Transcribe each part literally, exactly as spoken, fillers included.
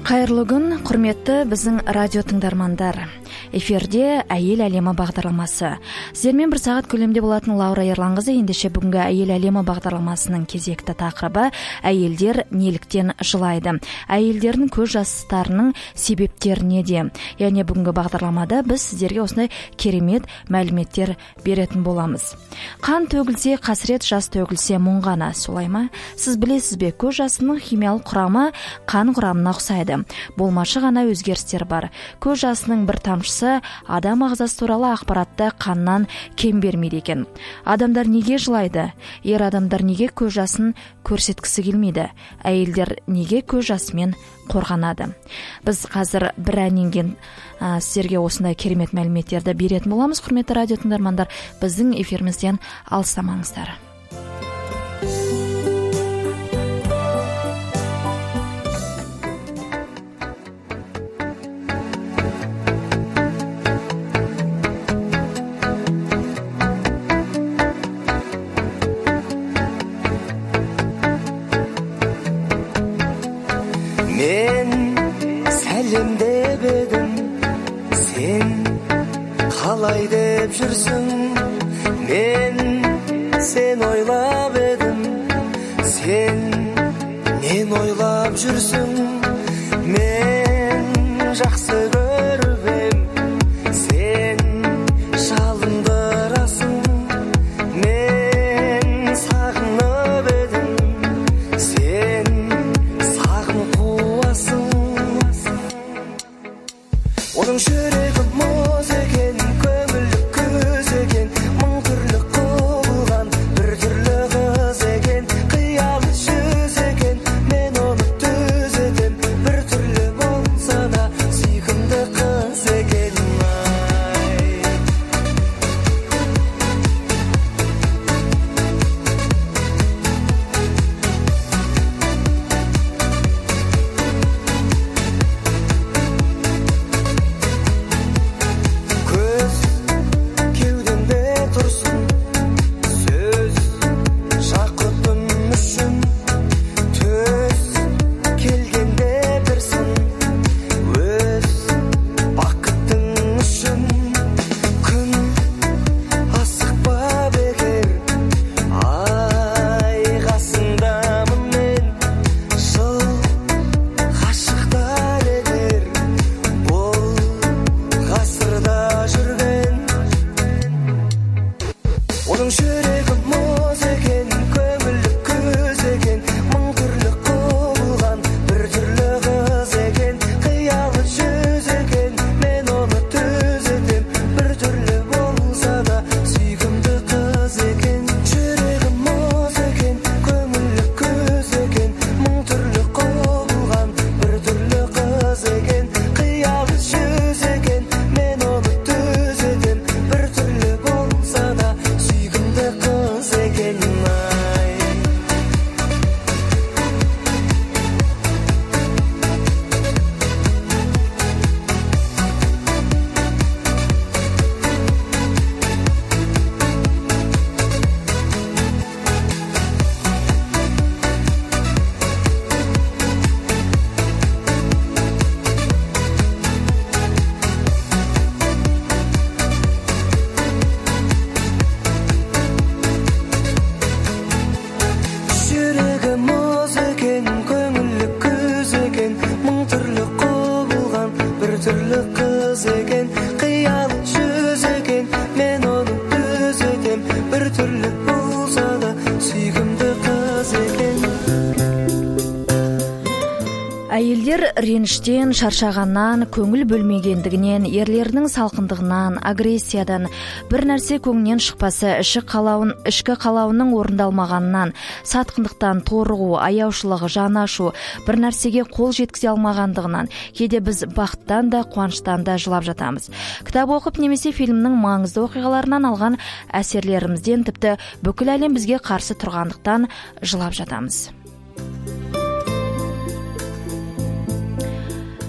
Қайырлы күн, құрметті біздің радио тыңдармандар. Эфирде әйел әлемі бағдарламасы. Сіздермен бір сағат көлемде болатын Лаура Ерланқызы. Ендеше бүгінгі әйел әлемі бағдарламасының кезекті тақырыбы әйелдер неліктен жылайды. Әйелдердің көз жастарының себептері неде? Яғни бүгінгі бағдарламада біз сіздерге осындай керемет мәліметтер беретін боламыз. Қан төгілсе қасірет, жас төгілсе мұң ғана, солай ма? Сіз білесіз бе, көз жасының химиялық құрамы қан құрамына ұқсайды. Болмашы ғана өзгерістер бар. Көз жасының бір тамшысы адам ағзасы туралы ақпаратты қаннан кем бермейді екен. Адамдар неге жылайды? Ер адамдар неге көз жасын көрсеткісі келмейді? Әйелдер неге көз жасымен қорғанады? Біз қазір бір әннен ә, сіздерге осындай керемет мәліметтерді беретін боламыз. Құрметті радио тыңдармандар, біздің эфирімізден алыстамаңыздар. Қалай деп жүрсің, мен сен ойлап едім, сен мен ойлап жүрсің, мен жақсы көріп ем, сен жалындырасың, мен сағынып едім, сен сағым қуасың. Оның жүрегі мұз екен, Әйелдер реніштен, шаршағаннан, көңіл бөлмегендігінен, ерлерінің салқындығынан, агрессиядан, бір нәрсе көңінен шықпасы, ішкі қалауын, ішкі қалауының орындалмағанынан, сатқындықтан, торығу, аяушылығы, жанашу, бір нәрсеге қол жеткізе алмағандығынан, кейде біз бақыттан да, қуаныштан да жылап жатамыз. Кітап оқып немесе фильмнің маңызды оқиғаларынан алған әсерлерімізден, тіпті бүкіл әлем бізге қарсы тұрғандықтан жылап жатамыз.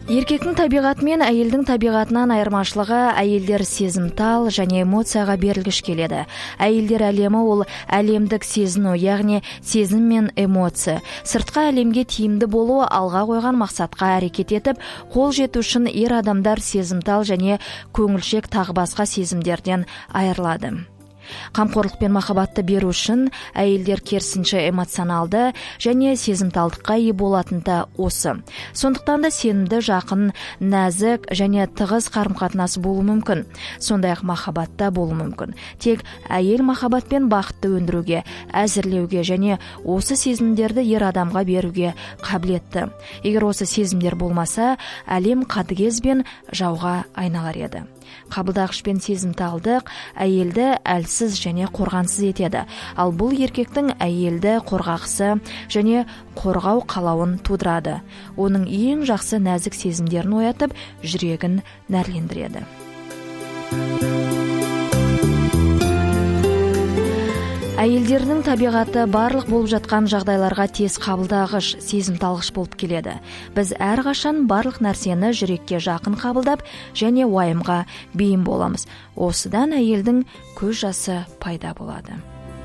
Еркектің табиғаты мен әйелдің табиғатынан айырмашылығы әйелдер сезімтал және эмоцияға берілгіш келеді. Әйелдер әлемі ол әлемдік сезіну, яғни сезім мен эмоция. Сыртқы әлемге тиімді болу, алға қойған мақсатқа әрекет етіп, қол жету үшін ер адамдар сезімтал және көңілшек тағы басқа сезімдерден айырылады. Қамқорлық пен махаббатты беру үшін әйелдер керісінше эмоционалды және сезімталдыққа ие болатыны осы. Сондықтан да сенімді, жақын, нәзік және тығыз қарым-қатынас болуы мүмкін. Сондай-ақ махаббатта болуы мүмкін. Тек әйел махаббат пен бақытты өндіруге, әзірлеуге және осы сезімдерді ер адамға беруге қабілетті. Егер осы сезімдер болмаса, әлем қатыгез бен жауға айналар еді. Қабылдағыш пен сезімталдық әйелді әлсіз және қорғансыз етеді. Ал бұл еркектің әйелді қорғағысы және қорғау қалауын тудырады. Оның ең жақсы нәзік сезімдерін оятып, жүрегін нәрлендіреді. Әйелдердің табиғаты барлық болып жатқан жағдайларға тез қабылдағыш, сезімталғыш болып келеді. Біз әрқашан барлық нәрсені жүрекке жақын қабылдап және уайымға бейім боламыз. Осыдан әйелдің көз жасы пайда болады.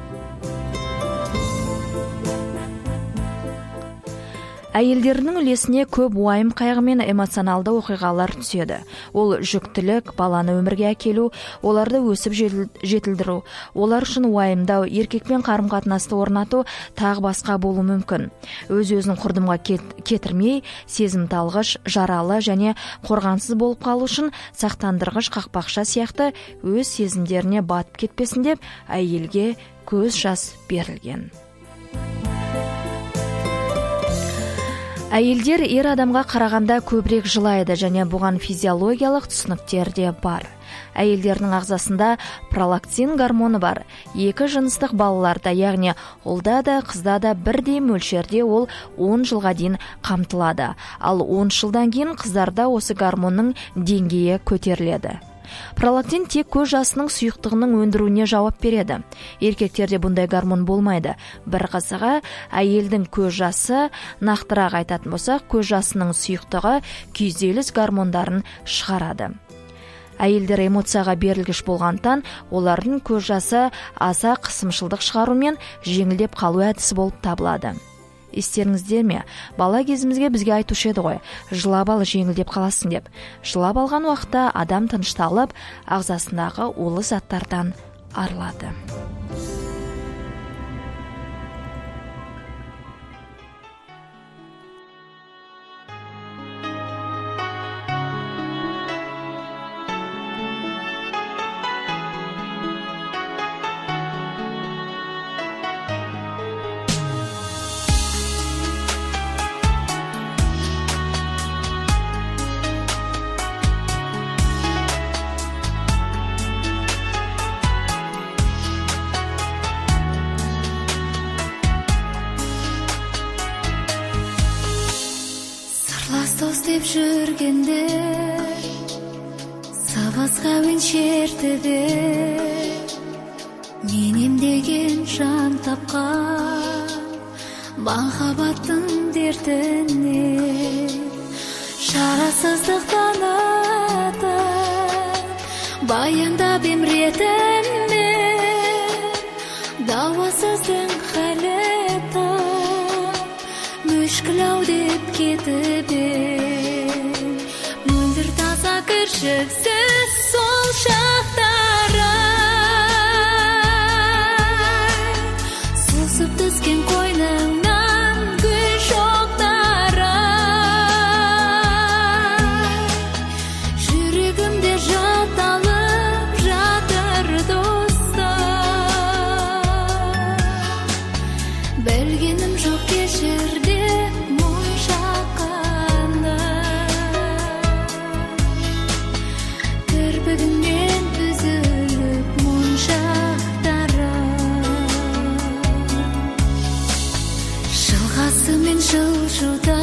Әйелдердің үлесіне көп уайым, қайғы мен эмоционалды оқиғалар түседі. Ол жүктілік, баланы өмірге әкелу, оларды өсіп жетілдіру, олар үшін уайымдау, еркекпен қарым-қатынасты орнату тағы басқа болуы мүмкін. Өз-өзін құрдымға кетірмей, сезімталғыш, жаралы және қорғансыз болып қалу үшін сақтандырғыш қақпақша сияқты өз сезімдеріне батып кетпесін деп әйелге көз жас берілген. Әйелдер ер адамға қарағанда көбірек жылайды және бұған физиологиялық түсініктер де бар. Әйелдердің ағзасында пролактин гормоны бар. Екі жыныстық балаларда, яғни ұлда да, қызда да бірдей мөлшерде ол он жылға дейін қамтылады. Ал он жылдан кейін қыздарда осы гормонның деңгейі көтеріледі. Пролактин тек көз жасының сұйықтығының өндіруіне жауап береді. Еркектерде бұндай гормон болмайды. Бір қызығы, әйелдің көз жасы, нақтырақ айтатын болсақ, көз жасының сұйықтығы күйзеліс гормондарын шығарады. Әйелдер эмоцияға берілгіш болғандықтан, олардың көз жасы аса қысымшылдық шығарумен жеңілдеп қалу әдісі болып табылады. Естеріңіздер ме? Бала кезімізге бізге айтушы еді ғой, жылап ал жеңілдеп қаласың деп. Жылап алған уақытта адам тынышталып, ағзасындағы улы заттардан арылады. Деп жүргенде сабасқа мен шертіде менем деген жан тапқан махаббаттың дертіне шарасыздықтан атып баяндап емретімде дауасыздың халі тап мүшкіл-ау деп кетіп кіршіксіз сол шақтары сусып түскен қойныңнан гүл шоқтары жүрегімде жаталып жатыр достар білгенім жоқ кешірде жылжуда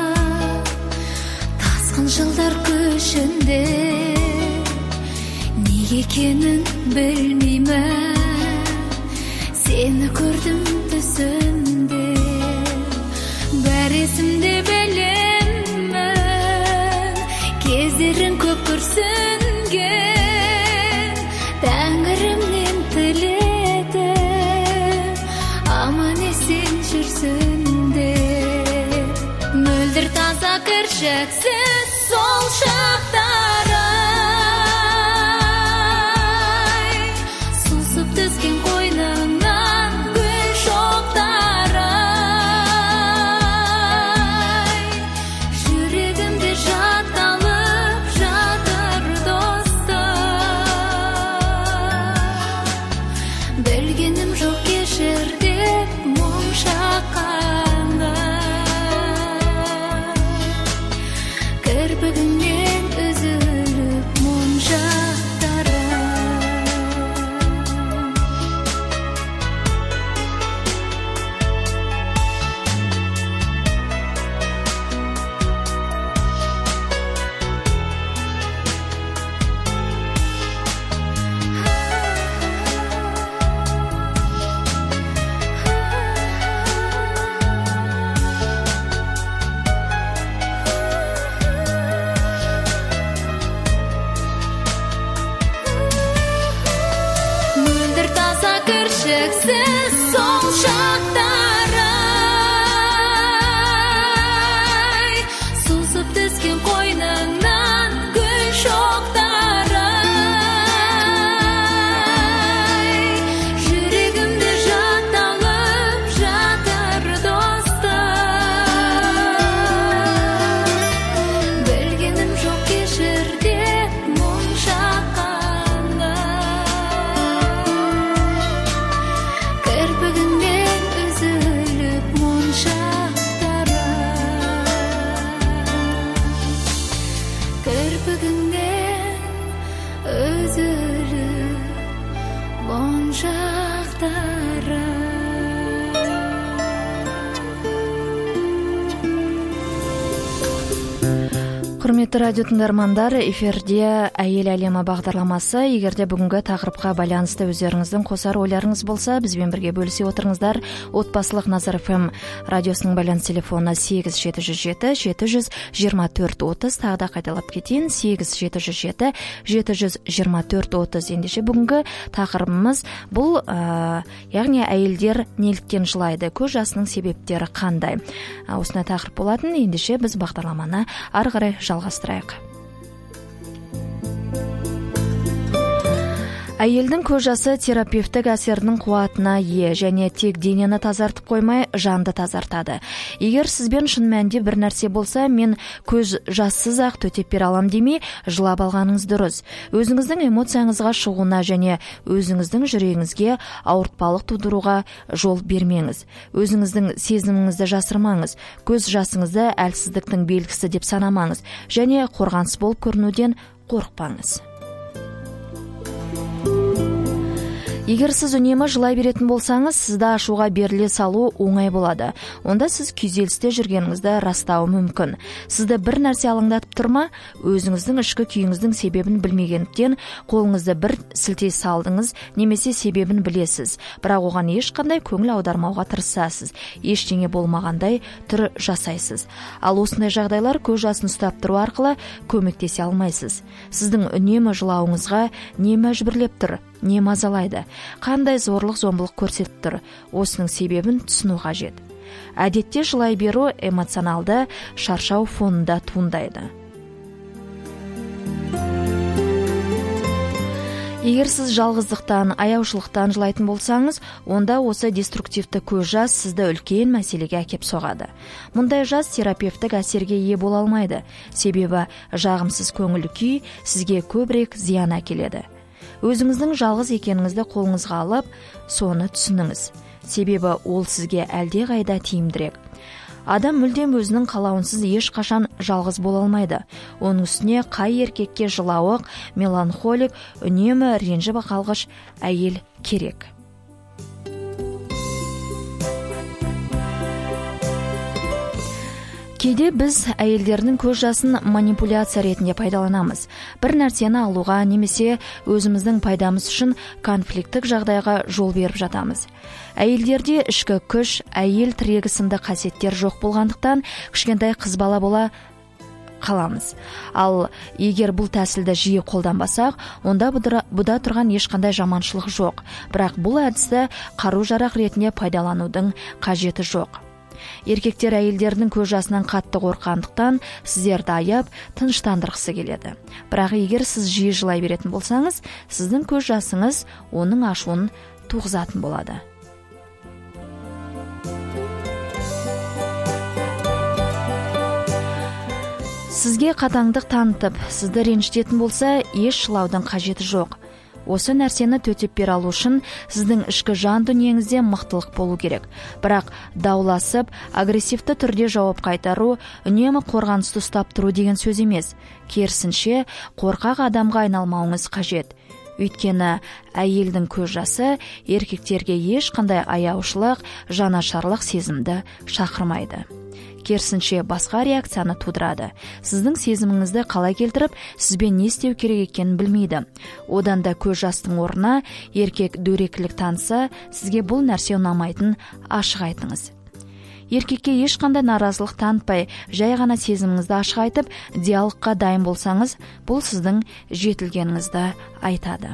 тасқын жылдар көшінде неге екенін білмеймін сені көрдім түсімде бәрі есімде білемін кіршіксіз сол шақтар ай сусып түскен қойныңнан гүл шоқтар ай жүрегімде жатталып жатыр достым білгенім жоқ кешір деп мұң шаққанда кірпігіңнен үзіліп моншақтары мөлдір таза кіршіксіз сол шақтар ай сусып түскен қойныңнан гүл шоқтар ай жүрегімде жатталып жатыр достым білгенім жоқ кешір деп мұң шаққанда кірпігіңнен үзіліп моншақтары кірпігіңнен үзіліп моншақтары Құрметті радио тыңдармандар, эфирде әйел әлемі бағдарламасы. Егерде бүгінгі тақырыпқа байланысты өздеріңіздің қосар ойларыңыз болса, бізбен бірге бөлісе отырыңыздар. Отбасылық Назар эф эм радиосының байланыс телефоны сегіз жеті жүз жеті жеті жүз жиырма төрт отыз, тағы да қайталап кетейін, сегіз жеті жүз жеті жеті жүз жиырма төрт отыз. Ендеше бүгінгі тақырыбымыз бұл, ә, яғни әйелдер неліктен жылайды, көз жасының себептері қандай. Ә, осындай тақырып болатын. Ендеше біз бағдарламаны ары қарай жалғастырайық. Әйелдің көз жасы терапевтік әсерінің қуатына ие және тек денені тазартып қоймай, жанды тазартады. Егер сізбен шын мәнінде бір нәрсе болса, мен көз жассыз ақ төтеп бере алам демей, жылап алғаныңыз дұрыс. Өзіңіздің эмоцияңызға шығуына және өзіңіздің жүрегіңізге ауыртпалық тудыруға жол бермеңіз. Өзіңіздің сезіміңізді жасырмаңыз. Көз жасыңызды әлсіздіктің белгісі деп санамаңыз және қорғансыз болып көрінуден қорықпаңыз. Егер сіз үнемі жылай беретін болсаңыз, сізді ашуға беріле салу оңай болады. Онда сіз күйзелісте жүргеніңізді растауы мүмкін. Сізді бір нәрсе алаңдатып тұрма, өзіңіздің ішкі күйіңіздің себебін білмегендіктен қолыңызды бір сілтей салдыңыз, немесе себебін білесіз. Бірақ оған ешқандай көңіл аудармауға тырысасыз. Ештеңе болмағандай түр жасайсыз. Ал осындай жағдайлар көз жасын ұстап тұру арқылы көмектесе алмайсыз. Сіздің үнемі жылауыңызға не мәжбүрлеп тұр? Не мазалайды? Қандай зорлық зомбылық көрсетіп тұр? Осының себебін түсіну қажет. Әдетте жылай беру эмоционалды шаршау фонында туындайды. Егер сіз жалғыздықтан, аяушылықтан жылайтын болсаңыз, онда осы деструктивті көз жас сізді үлкен мәселеге әкеп соғады. Мұндай жас терапевтік әсерге ие бола алмайды. Себебі жағымсыз көңіл күй сізге көбірек зиян әкеледі. Өзіңіздің жалғыз екеніңізді қолыңызға алып, соны түсініңіз. Себебі ол сізге әлде қайда тиімдірек. Адам мүлдем өзінің қалауынсыз ешқашан жалғыз бола алмайды. Оның үстіне қай еркекке жылауық, меланхолик, үнемі ренжіп қалғыш әйел керек. Кейде біз әйелдердің көз жасын манипуляция ретінде пайдаланамыз. Бір нәрсені алуға немесе өзіміздің пайдамыз үшін конфликттік жағдайға жол беріп жатамыз. Әйелдерде ішкі күш, әйел тірегі сынды қасиеттер жоқ болғандықтан кішкентай қыз бала бола қаламыз. Ал егер бұл тәсілді жиі қолданбасақ, онда бұда тұрған ешқандай жаманшылық жоқ. Бірақ бұл әдісті қару-жарақ ретінде пайдаланудың қажеті жоқ. Еркектер әйелдердің көз жасынан қатты қорққандықтан сіздерді аяп, тыныштандырғысы келеді. Бірақ егер сіз жиі жылай беретін болсаңыз, сіздің көз жасыңыз оның ашуын туғызатын болады. Сізге қатаңдық танытып, сізді ренжітетін болса, еш жылаудың қажеті жоқ. Осы нәрсені төтеп бере алу үшін сіздің ішкі жан дүниеңізде мықтылық болу керек. Бірақ дауласып, агрессивті түрде жауап қайтару, үнемі қорғанысты ұстап тұру деген сөз емес. Керісінше, қорқақ адамға айналмауыңыз қажет. Өйткені әйелдің көз жасы еркектерге ешқандай аяушылық, жанашырлық сезімді шақырмайды. Керісінше басқа реакцияны тудырады. Сіздің сезіміңізді қалай келтіріп, сізбен не істеу керек екенін білмейді. Одан да көз жастың орнына еркек дөрекілік танса, сізге бұл нәрсе ұнамайтын ашық айтыңыз. Еркекке ешқандай наразылық танытпай, жай ғана сезіміңізді ашық айтып, диалогқа дайын болсаңыз, бұл сіздің жетілгеніңізді айтады.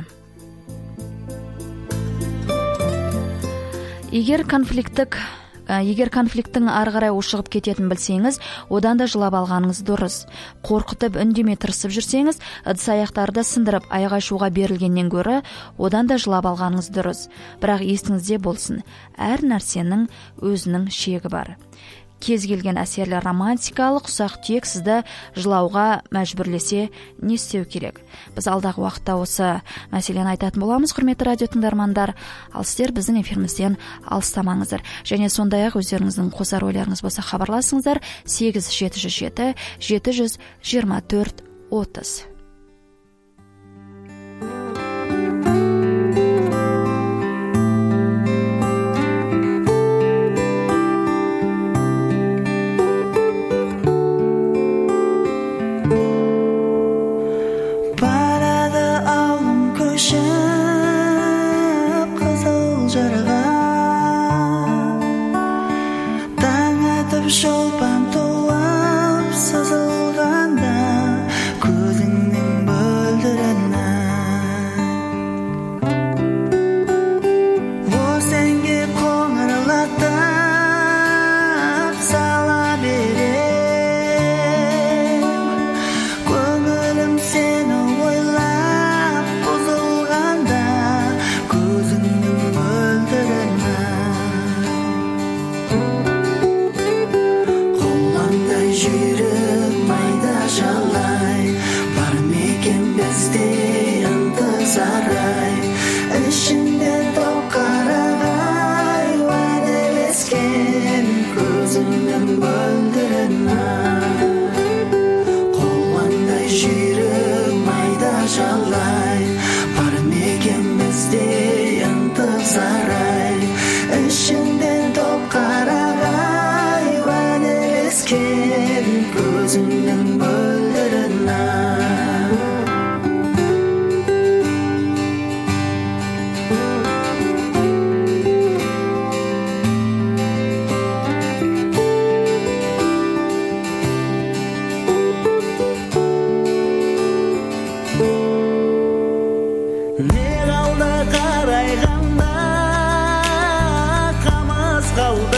Егер конфликттік Егер конфликттің ары қарай ушығып кететін білсеңіз, одан да жылап алғаныңыз дұрыс. Қорқытып үндемей тырысып жүрсеңіз, ыдыс-аяқтарды сындырып айғай-шуға берілгеннен гөрі, одан да жылап алғаныңыз дұрыс. Бірақ есіңізде болсын, әр нәрсенің өзінің шегі бар. Кез келген әсерлі романтикалық ұсақ түйек сізді жылауға мәжбүрлесе, не істеу керек? Біз алдағы уақытта осы мәселені айтатын боламыз, құрметті радио тыңдармандар. Ал сіздер біздің эфирімізден алыстамаңыздар. Және сондай-ақ өздеріңіздің қосар ойларыңыз болса хабарласыңыздар сегіз жеті жүз жеті жеті жүз жиырма төрт отыз. Шолпан толып сызылғанда көзіңнің мөлдірін осенге қоңырлатып сала берем көңілім сені ойлап бұзылғанда көзіңнің мөлдірін жүріп майда жалай бар мекен бізде ынтызар ай ішінде тоқ қарағай уәделескен көзіңнің мөлдірін қолмаңдай жүріп майда жалай бар мекен бізде ынтызар ай ішінде тоқ қарағай уәделескен көзіңнің мөлдірін не қалды қарайғанда қамыс қалды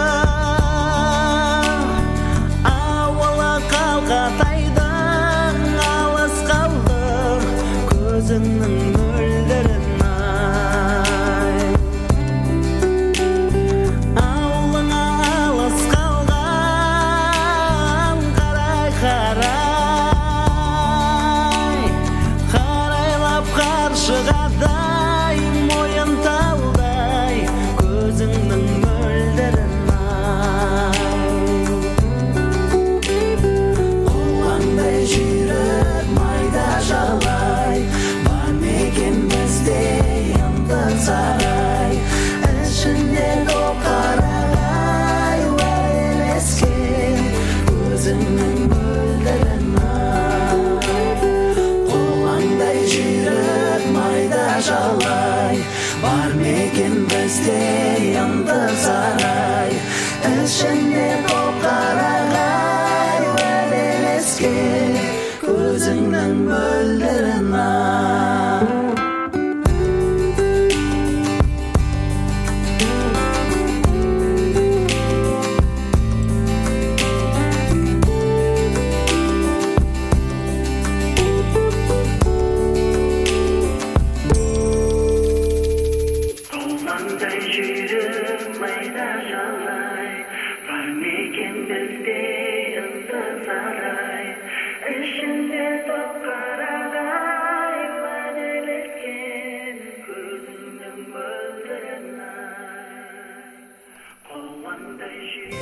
көзіңнің мөлдірін ай ауылыңа алыс қалған қарай қарай қарайлап қаршығадай мойын талдай көзіңнің мөлдірін ай қолаңдай жүріп майда жалай сарай ішінде тоқарағай уәделескен көзіңнің мөлдірін қолаңдай жүріп майда жалай бар мекен бізде ынтызар ай ішінде тоқарағай уәделескен көзіңнің мөлдірін жүріп майда жалай, бар мекен бізде ынтызарай, ішінде топ қарағай, уәделескен көзіңнің мөлдірін-ай, қуандай жүріп.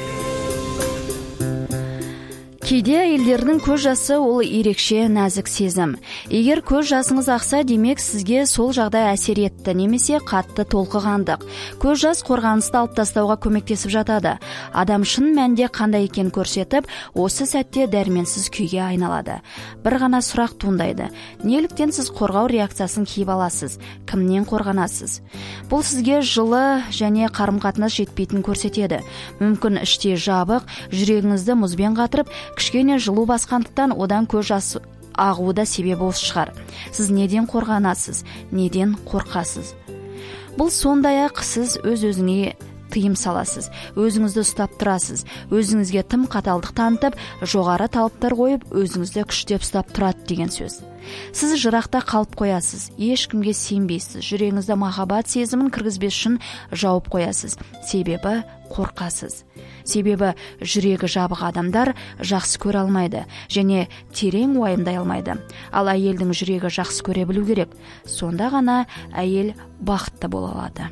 Кейде әйелдердің көз жасы ол ерекше нәзік сезім. Егер көз жасыңыз ақса, демек сізге сол жағдай әсер етті, немесе қатты толқығандық. Көз жас қорғанысты алып тастауға көмектесіп жатады. Адам шын мәнінде қандай екен көрсетіп, осы сәтте дәрменсіз күйге айналады. Bir ғана сұрақ туындайды. Неліктен сіз қорғау реакциясын киіп аласыз? Кімнен қорғанасыз? Бұл сізге жылы және қарым-қатынас жетпейтін көрсетеді. Мүмкін іште жабық, жүрегіңізді мұзбен қатырып, кішкене жылу басқандықтан одан көз жас ағуы да себебі осы шығар. Сіз неден қорғанасыз? Неден қорқасыз? Бұл сондай-ақ сіз өз-өзіңе тыйым саласыз, өзіңізді ұстап тұрасыз, өзіңізге тым қаталдық танытып, жоғары талаптар қойып, өзіңізді күштеп ұстап тұрады деген сөз. Сіз жырақта қалып қоясыз, ешкімге сенбейсіз, жүрегіңізді махаббат сезімін кіргізбес үшін жауып қоясыз, себебі қорқасыз. Себебі жүрегі жабық адамдар жақсы көре алмайды және терең уайымдай алмайды. Ал әйелдің жүрегі жақсы көре білу керек. Сонда ғана әйел бақытты бола алады.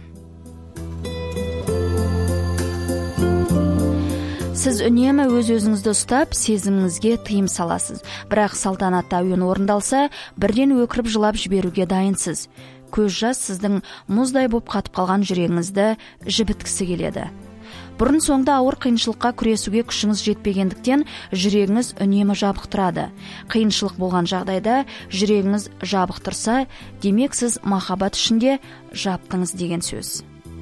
Сіз үнемі өз-өзіңізді ұстап, сезіміңізге тыйым саласыз. Бірақ салтанатты әуен орындалса, бірден өкіріп жылап жіберуге дайынсыз. Көз жас сіздің мұздай боп қатып қалған жүрегіңізді жібіткісі келеді. Бұрын соңды ауыр қиыншылыққа күресуге күшіңіз жетпегендіктен жүрегіңіз үнемі жабық тұрады. Қиыншылық болған жағдайда жүрегіңіз жабық тұрса, демек сіз махаббат ішінде жаптыңыз деген сөз.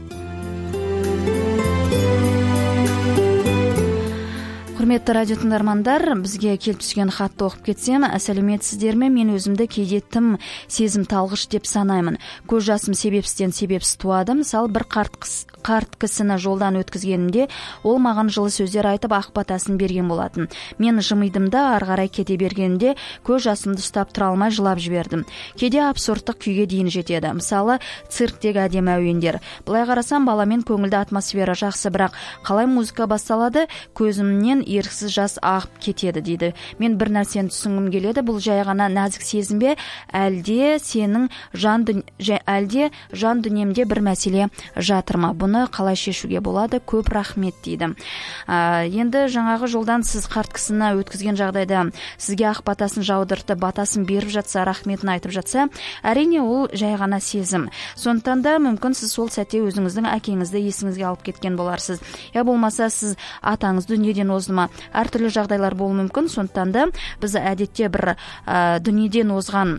Құрметті радио тыңдармандар, бізге келіп түскен хатты оқып кетсем, сәлеметсіздер ме? Мен өзімді кейде тым сезім талғыш деп санаймын. Көз жасым себепсізден себепсіз туады. Мысалы, бір қарт, қарт кісіні жолдан өткізгенімде, ол маған жылы сөздер айтып ақ батасын берген болатын. Мен жымидым да, ары қарай кете бергенде көз жасымды ұстап тұра алмай жылап жібердім. Кейде абсурдтық күйге дейін жетеді. Мысалы, цирктегі әдемі әуендер. Былай қарасам, баламен көңілді атмосфера жақсы, бірақ қалай музыка басталады, көзімнен еріксіз жас ағып кетеді дейді. Мен бір нәрсені түсінгім келеді, бұл жай ғана нәзік сезім бе, әлде сенің жан дүн... әлде жан дүниемде бір мәселе жатыр ма? Бұны қалай шешуге болады? Көп рахмет дейді. А, енді жаңағы жолдан сіз қарт кісіні өткізген жағдайда сізге ақ батасын жаудыртып, батасын беріп жатса, рахметін айтып жатса, әрине ол жай ғана сезім. Сондықтан да мүмкін сіз сол сәтте өзіңіздің әкеңізді есіңізге алып кеткен боларсыз. Я болмаса сіз атаңыз дүниеден озды ма? Әртүрлі жағдайлар болуы мүмкін. Сондықтан да біз әдетте бір ә, дүниеден озған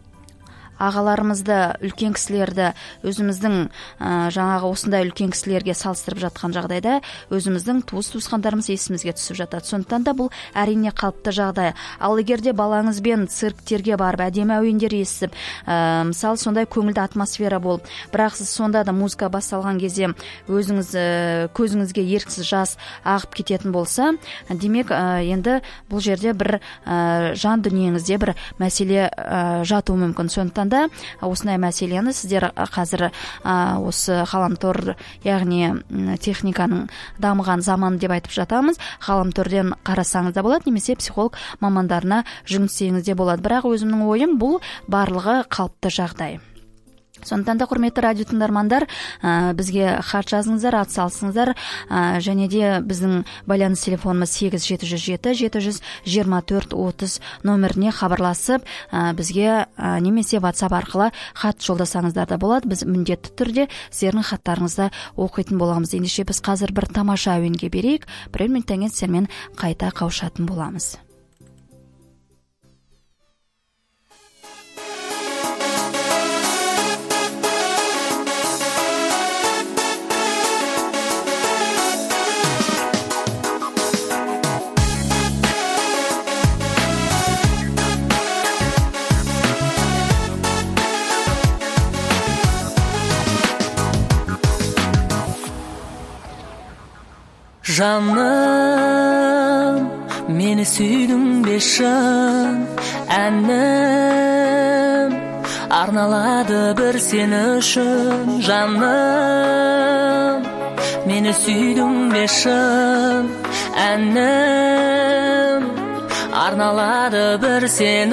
ағаларымызды, үлкен кісілерді өзіміздің ә, жаңағы осындай үлкен кісілерге салыстырып жатқан жағдайда өзіміздің туыс-туысқандарымыз есімізге түсіп жатады. Сондықтан да бұл әрине қалыпты жағдай. Ал егерде балаңызбен цирктерге барып, әдемі әуендер естіп, ә, мысалы сондай көңілді атмосфера болып, бірақ сіз сонда да музыка басталған кезде өзіңіз ә, көзіңізге еріксіз жас ағып кететін болса, демек ә, енді бұл жерде бір ә, жан дүниеңізде бір мәселе ә, жатуы мүмкін. Сондықтан да осындай мәселені сіздер қазір а, осы ғаламтор, яғни техниканың дамыған заман деп айтып жатамыз, ғаламторден қарасаңыз да болады, немесе психолог мамандарына жүгінсеңіз де болады. Бірақ өзімнің ойым, бұл барлығы қалыпты жағдай. Сондықтан да құрметті радио тыңдармандар, ә, бізге хат жазыңыздар, ат салсыңыздар, ә, және де біздің байланыс телефонымыз сегіз жеті жүз жеті жеті жүз жиырма төрт отыз номеріне хабарласып, ә, бізге ә, немесе WhatsApp арқылы хат жолдасаңыздар да болады. Біз міндетті түрде сіздердің хаттарыңызды оқитын боламыз. Ендеше біз қазір бір тамаша әуенге берейік, бірер минуттан кейін сіздермен қайта қауышатын боламыз. Жаным, мені сүйдің бе шын, әнім, арналады бір сен үшін жаным. Мені сүйдің бе шын әнім, арналады бір сен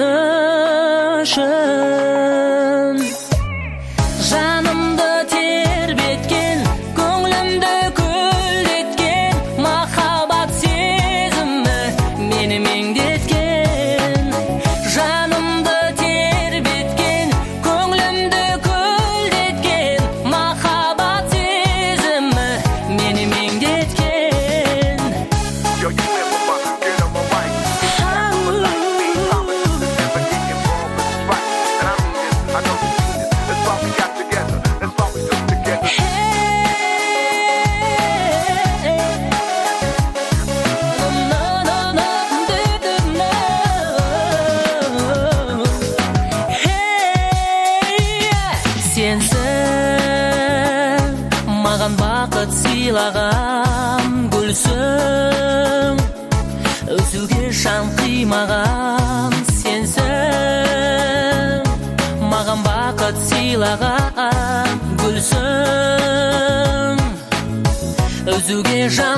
үшін. Жанымды тербеткен, көңлімді көлдеткен махаббат сезімі мені меңдеткен. Жанымды тербеткен, көңлімді көлдеткен махаббат сезімі мені меңдеткен. Yo, you never must get on my right. Never like me, promise to never get involved with this fight. And I mean this, I know you mean this. That's why we got together. That's why we stood together. Сенсің маған бақыт сыйлаған гүлсің, үзуге жан қимаған сенсің. Маған бақыт сыйлаған гүлсің, үзуге жан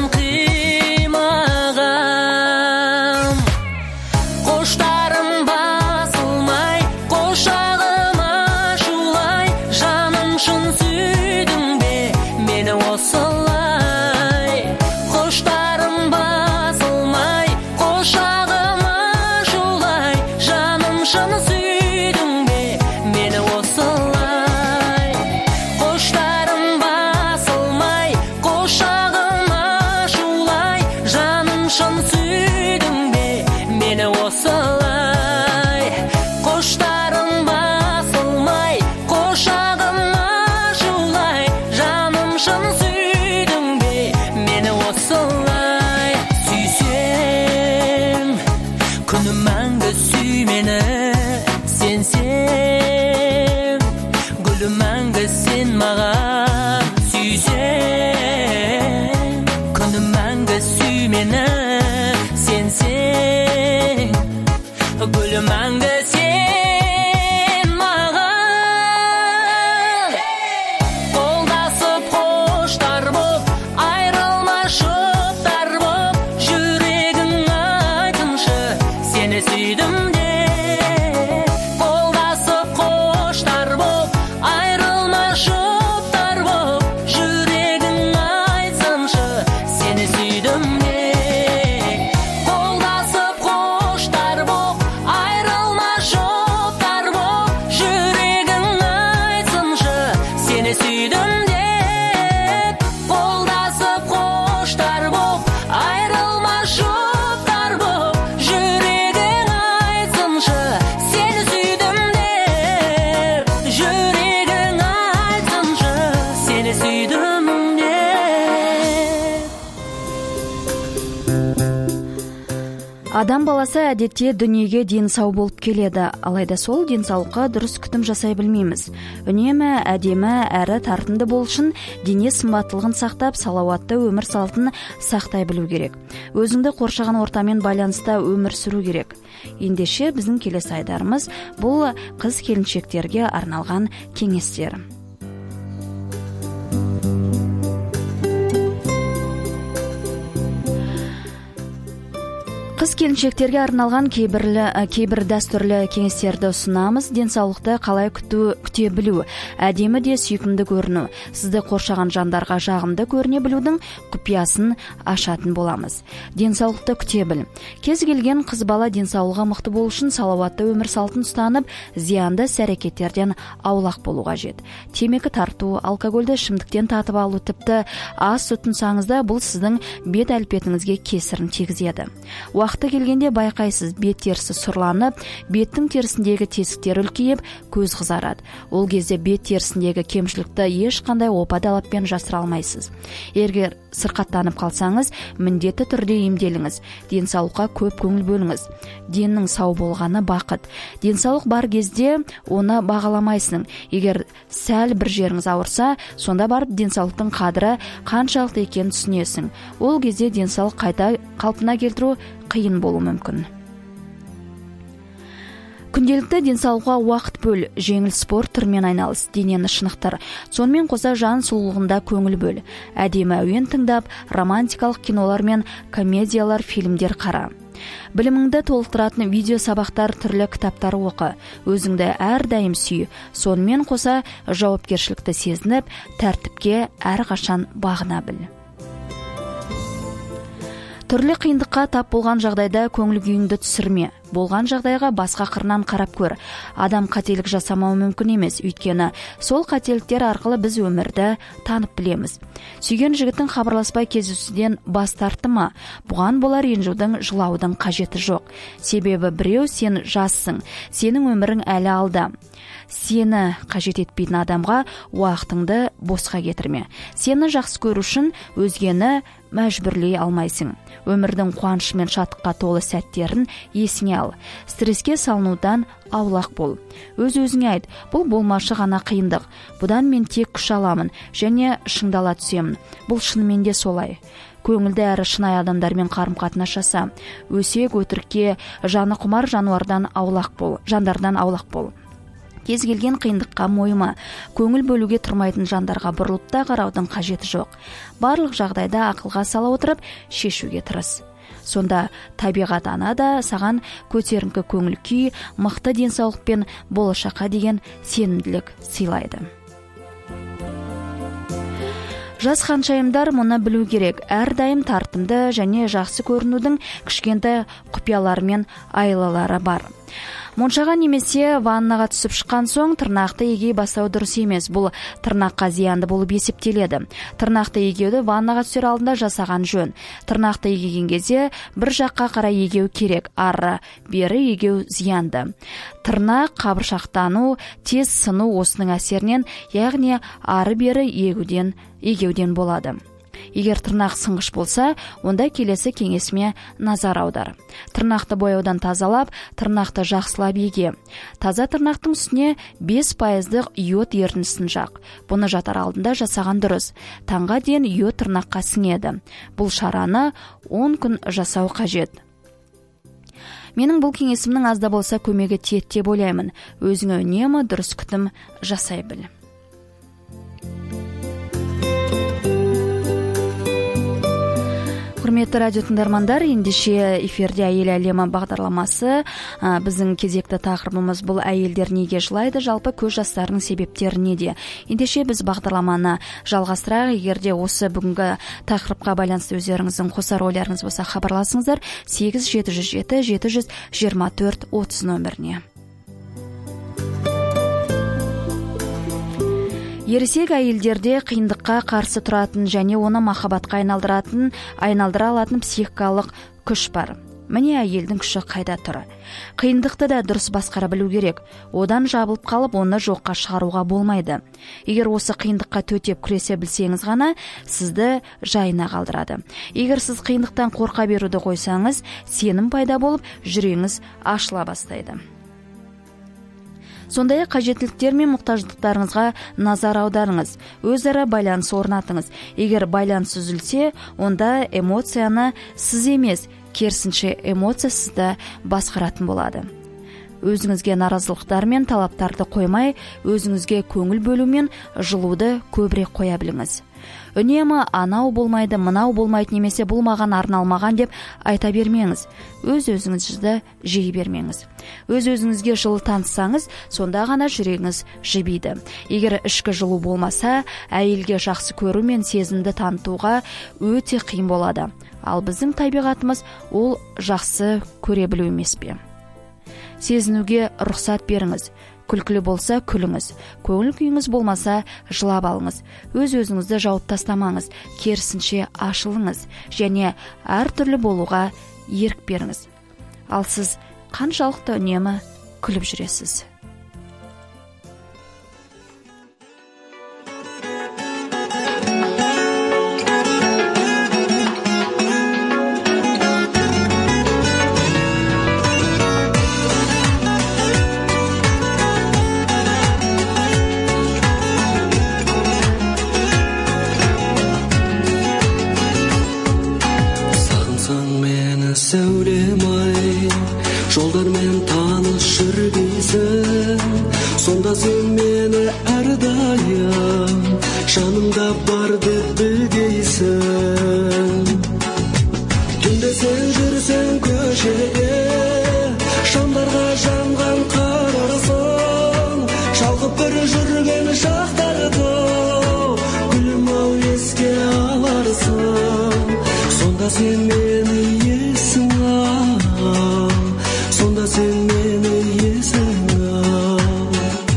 қимаған. Қоштарым басылмай, қошағым ашулай, жаным шын сүйдің бе мені осылай. Қоштарым басылмай, қошағым ашулай, жаным шын сүйдің бе мені осылай. Қоштарым басылмай, қошағым ашулай, жаным шын сүйдің бе мені осылай. Қоштарым басылмай, қошағым ашулай, жаным шын сүйдің бе мені осылай. Сүйсең, күнім мәңгі сүй мені, сенсең, гүлім мәңгі сен маған. Сүйсең, күнім мәңгі сүй мені, сенсең, гүлім мәңгі сен маған. Қолдасып қоштар боп, айрылмас жұптар боп, жүрегің айтыншы сені сүйдім деп. Қолдасып қоштар боп, айрылмас жұптар боп, жүрегің айтсыншы сені сүйдім деп. Қолдасып қоштар боп, айрылмас жұптар боп, жүрегің айтсыншы сені сүйдім деп. Қолдасып қоштар боп, айрылмас жұптар боп, жүрегің айтсыншы сені сүйдім деп. Жүрегің айтсыншы сені сүйдім деп. Адам баласы әдетте дүниеге дені сау болып келеді, алайда сол денсаулыққа дұрыс күтім жасай білмейміз. Үнемі әдемі әрі тартымды бол үшін дене сымбаттылығын сақтап, салауатты өмір салтын сақтай білу керек. Өзіңді қоршаған ортамен байланыста өмір сүру керек. Ендеше біздің келесі айдарымыз бұл қыз келіншектерге арналған кеңестер. Қыз келіншектерге арналған кейбірлі, кейбір дәстүрлі кеңестерді ұсынамыз. Денсаулықты қалай күту, күте білу, әдемі де сүйкімді көріну, сізді қоршаған жандарға жағымды көріне білудің құпиясын ашатын боламыз. Денсаулықты күте біл. Кез келген қыз бала денсаулығы мықты болу үшін салауатты өмір салтын ұстанып, зиянды іс-әрекеттерден аулақ болу қажет. Темекі тарту, алкогольді ішімдіктен татып алу, тіпті ас тұтынсаңыз да бұл сіздің бет әлпетіңізге кесірін тигізеді. Уақыты келгенде байқайсыз, бет терісі сұрланып, беттің терісіндегі тесіктер үлкейіп, көз қызарады. Ол кезде бет терісіндегі кемшілікті ешқандай опа-далаппен жасыра алмайсыз. Егер сырқаттанып қалсаңыз, міндетті түрде емделіңіз. Денсаулыққа көп көңіл бөліңіз. Деннің сау болғаны бақыт. Денсаулық бар кезде оны бағаламайсың. Егер сәл бір жеріңіз ауырса, сонда барып денсаулықтың қадірі қаншалықты екенін түсінесің. Ол кезде денсаулық қайта қалпына келтіру қиын болу мүмкін. Күнделікті денсаулыққа уақыт бөл, жеңіл спорт түрмен айналыс, денені шынықтыр. Сонымен қоса жан сұлулығында көңіл бөл. Әдемі әуен тыңдап, романтикалық кинолар мен комедиялар, фильмдер қара. Біліміңді толықтыратын видео сабақтар, түрлі кітаптар оқы. Өзіңді әрдайым сүй. Сонымен қоса жауапкершілікті сезініп, тәртіпке әрқашан бағына біл. Түрлі қиындыққа тап болған жағдайда көңіл күйіңді түсірме. Болған жағдайға басқа қырынан қарап көр. Адам қателік жасамауы мүмкін емес, өйткені сол қателіктер арқылы біз өмірді танып білеміз. Сүйген жігіттің хабарласпай кездесуден бас тартты ма? Бұған болар ренжудің, жылаудың қажеті жоқ. Себебі біреу сен жассың, сенің өмірің әлі алда. Сені қажет етпейтін адамға уақытыңды босқа кетірме. Сені жақсы көру үшін өзгені мәжбүрлей алмайсың. Өмірдің қуанышы мен шаттыққа толы сәттерін есіңе ал. Стресске салынудан аулақ бол. Өз-өзіңе айт, бұл болмашы ғана қиындық. Бұдан мен тек күш аламын және шыңдала түсемін. Бұл шынымен де солай. Көңілді әрі шынайы адамдармен қарым-қатынас жаса. Өсек, өтірікке, жаны құмар жануардан аулақ бол, жандардан аулақ бол. Кез келген қиындыққа мойыма. Көңіл бөлуге тұрмайтын жандарға бұрылып та қараудың қажеті жоқ. Барлық жағдайда ақылға сала отырып шешуге тырыс. Сонда табиғат ана да саған көтеріңкі көңіл күй, мықты денсаулық пен болашаққа деген сенімділік сыйлайды. Жас ханшайымдар мұны білу керек. Әрдайым тартымды және жақсы көрінудің кішкентай құпиялары мен айлалары бар. Моншаға немесе ваннаға түсіп шыққан соң тырнақты егей бастау дұрыс емес. Бұл тырнаққа зиянды болып есептеледі. Тырнақты егеуді ваннаға түсер алдында жасаған жөн. Тырнақты егеген кезде бір жаққа қарай егеу керек, ары бері егеу зиянды. Тырнақ қабыршақтану, тез сыну осының әсерінен, яғни ары бері егуден, егеуден болады. Егер тырнақ сынғыш болса, онда келесі кеңесіме назар аудар. Тырнақты бояудан тазалап, тырнақты жақсылап еге. Таза тырнақтың үстіне бес пайыздық йод ерітіндісін жақ. Бұны жатар алдында жасаған дұрыс. Таңға дейін йод тырнаққа сіңеді. Бұл шараны он күн жасау қажет. Менің бұл кеңесімнің азда болса көмегі тиеді деп ойлаймын. Өзіңе үнемі дұрыс күтім жасай біл. Құрметті радио тыңдармандар, ендеше эфирде әйел әлемі бағдарламасы. Біздің кезекті тақырыбымыз бұл әйелдер неге жылайды, жалпы көз жастарының себептері неде. Ендеше біз бағдарламаны жалғастырайық. Егерде осы бүгінгі тақырыпқа байланысты өздеріңіздің қосар ойларыңыз болса, хабарласыңыздар сегіз жеті жүз жеті жеті жүз жиырма төрт отыз нөміріне. Ересек әйелдерде қиындыққа қарсы тұратын және оны махаббатқа айналдыратын, айналдыра алатын психикалық күш бар. Міне әйелдің күші қайда тұр. Қиындықты да дұрыс басқара білу керек. Одан жабылып қалып, оны жоққа шығаруға болмайды. Егер осы қиындыққа төтеп күресе білсеңіз ғана, сізді жайына қалдырады. Егер сіз қиындықтан қорқа беруді қойсаңыз, сенім пайда болып, жүрегіңіз ашыла бастайды. Сондай қажеттіліктер мен мұқтаждықтарыңызға назар аударыңыз. Өзара байланыс орнатыңыз. Егер байланыс үзілсе, онда эмоцияны сіз емес, керісінше эмоция сізді басқаратын болады. Өзіңізге наразылықтар мен талаптарды қоймай, өзіңізге көңіл бөлу мен жылуды көбірек қоя біліңіз. Үнемі анау болмайды, мынау болмайды немесе бұл маған арналмаған деп айта бермеңіз. Өз-өзіңізді жей бермеңіз. Өз-өзіңізге жылы танысаңыз, сонда ғана жүрегіңіз жібиді. Егер ішкі жылу болмаса, әйелге жақсы көру мен сезімді танытуға өте қиын болады. Ал біздің табиғатымыз ол жақсы көре білу емес пе? Сезінуге рұқсат беріңіз. Күлкілі болса күліңіз. Көңіл күйіңіз болмаса жылап алыңыз. Өз-өзіңізді жауып тастамаңыз. Керісінше ашылыңыз және әртүрлі болуға ерік беріңіз. Ал сіз қаншалықты үнемі күліп жүресіз? Сәулем ай, жолдармен таныс жүрген аларсың. Сонда сен мені есің ал, сонда сен мені есің ал.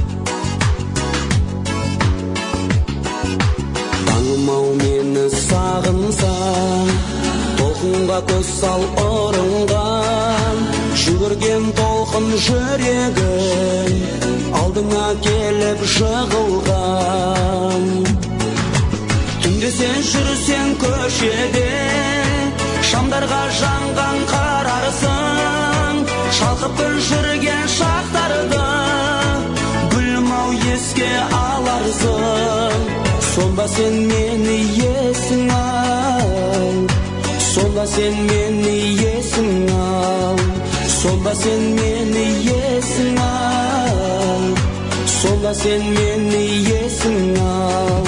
Таңым-ау мені сағынсаң, толқынға көз сал ұрынған, жүгірген толқын жүрегім алдыңа келіп жығылған. Түнде сен жүрсең көшеде, шамдарға жанған қарарсың, шалқып бір жүрген шақтарды гүлім-ау еске аларсың. Сонда сен мені есің ал, сонда сен мені есің ал, сонда сен мені есің ал, сонда сен мені есің ал.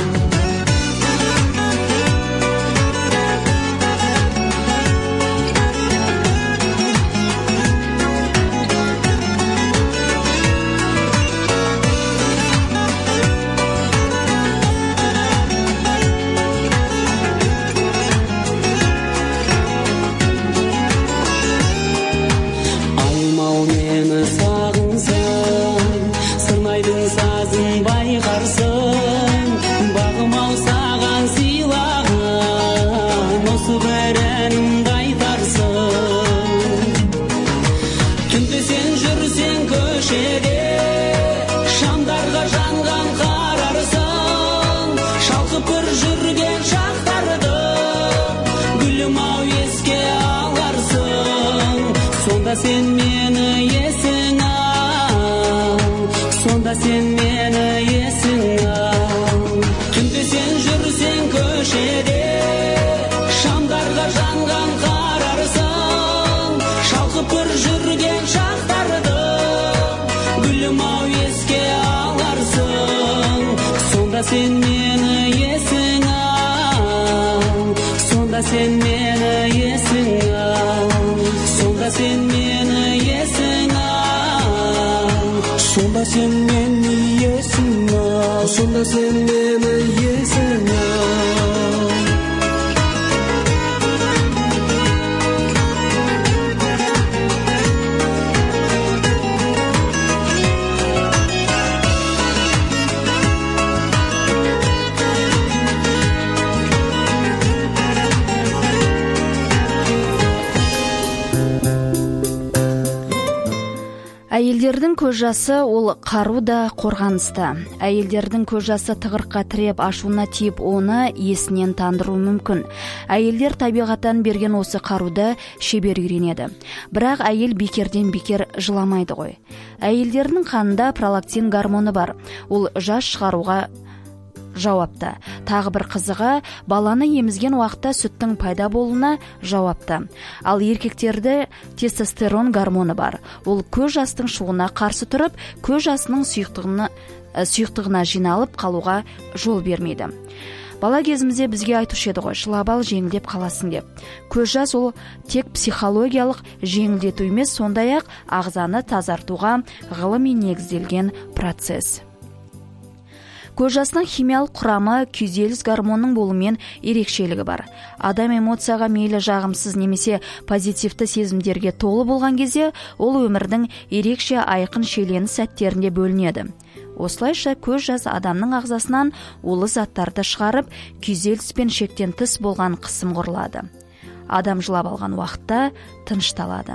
Sen meni есің ал, сонда сен мені есің ал. Түнде сен жүрсең көшеде, шамдарға жанған қарарсың, шалқып бір жүрген шақтарды гүлім-ау еске аларсың. Сонда сен мені есің ал, сонда сен мені есің ал, сонда сен мені есің ал, сонда сен мені есің ал, сонда сен мені есің ал. Әйелдердің көз жасы ол қару да қорғанысты. Әйелдердің көз жасы тығырыққа тіреп, ашуына тиіп, оны есінен тандыру мүмкін. Әйелдер табиғаттан берген осы қаруды шебер үйренеді. Бірақ әйел бекерден бекер жыламайды ғой. Әйелдердің қанында пролактин гормоны бар. Ол жас шығаруға жауапты. Тағы бір қызығы, баланы емізген уақытта сүттің пайда болуына жауапты. Ал еркектерде тестостерон гормоны бар. Ол көз жастың шығуына қарсы тұрып, көз жасының сұйықтығына, сұйықтығына жиналып қалуға жол бермейді. Бала кезімізде бізге айтушы еді ғой, жылап ал, жеңілдеп қаласың деп. Көз жас ол тек психологиялық жеңілдету емес, сондай-ақ ағзаны тазартуға ғылыми негізделген процесс. Көз жасының химиялық құрамы күйзеліс гормонының болуымен ерекшелігі бар. Адам эмоцияға мейлі жағымсыз немесе позитивті сезімдерге толы болған кезде, ол өмірдің ерекше айқын шиеленіс сәттерінде бөлінеді. Осылайша көз жас адамның ағзасынан улы заттарды шығарып, күйзеліс пен шектен тыс болған қысым құрылады. Адам жылап алған уақытта тынышталады.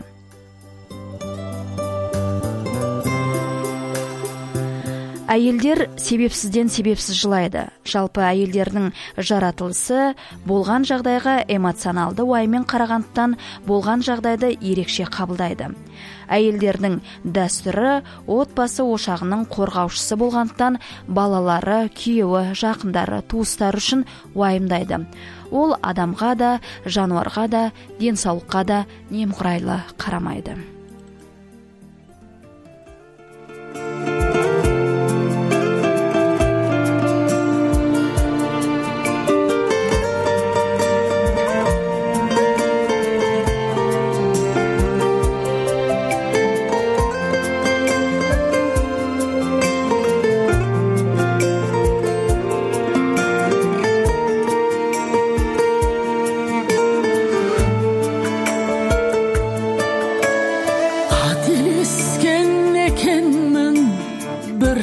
Әйелдер себепсізден себепсіз жылайды. Жалпы әйелдердің жаратылысы болған жағдайға эмоционалды уайыммен қарағандықтан болған жағдайды ерекше қабылдайды. Әйелдердің дәстүрі отбасы ошағының қорғаушысы болғандықтан балалары, күйеуі, жақындары, туыстары үшін уайымдайды. Ол адамға да, жануарға да, денсаулыққа да немқұрайлы қарамайды.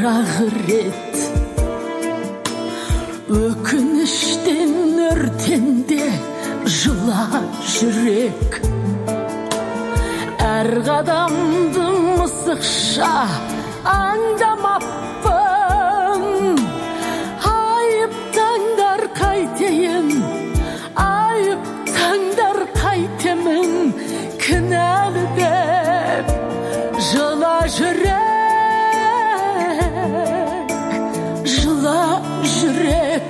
бірақ рет өкініштен өртенде жыла жүрек, әр қадамды мысықша аңдамаппын. Айыптаңдар қайтейін, айыптаңдар қайтемін, кінәлі деп жыла жүрек, жыла жүрек.